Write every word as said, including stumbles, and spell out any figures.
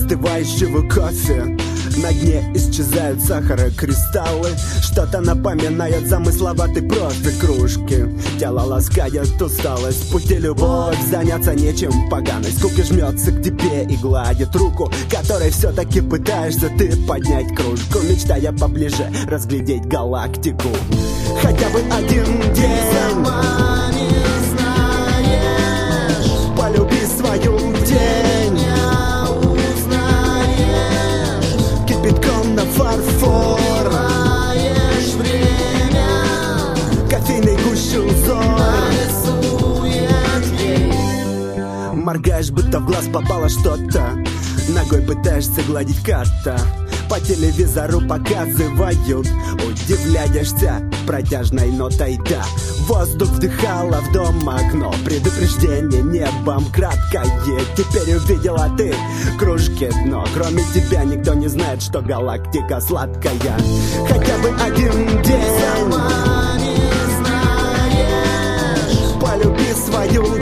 остывающего кофе. На дне исчезают сахарокристаллы. Что-то напоминает замысловатый профиль кружки. Тело ласкает усталость, пути любовь. Заняться нечем поганой скуки жмется к тебе и гладит руку, которой все-таки пытаешься ты поднять кружку, мечтая поближе разглядеть галактику. Хотя бы один день. Сама не знаешь, Полюби свою тень. меня узнаешь, Кипятком на фарфор. знаешь время, Кофейной гущу узор. нарисует ей. Моргаешь, будто в глаз попало что-то. Ногой пытаешься гладить карта. По телевизору показывают. Удивляешься протяжной нотой, да. Воздух вдыхала в дом окно. Предупреждение небом краткое. Теперь увидела ты кружки дно. Кроме тебя никто не знает, что галактика сладкая. Хотя бы один день. Сама не знаешь, Полюби свою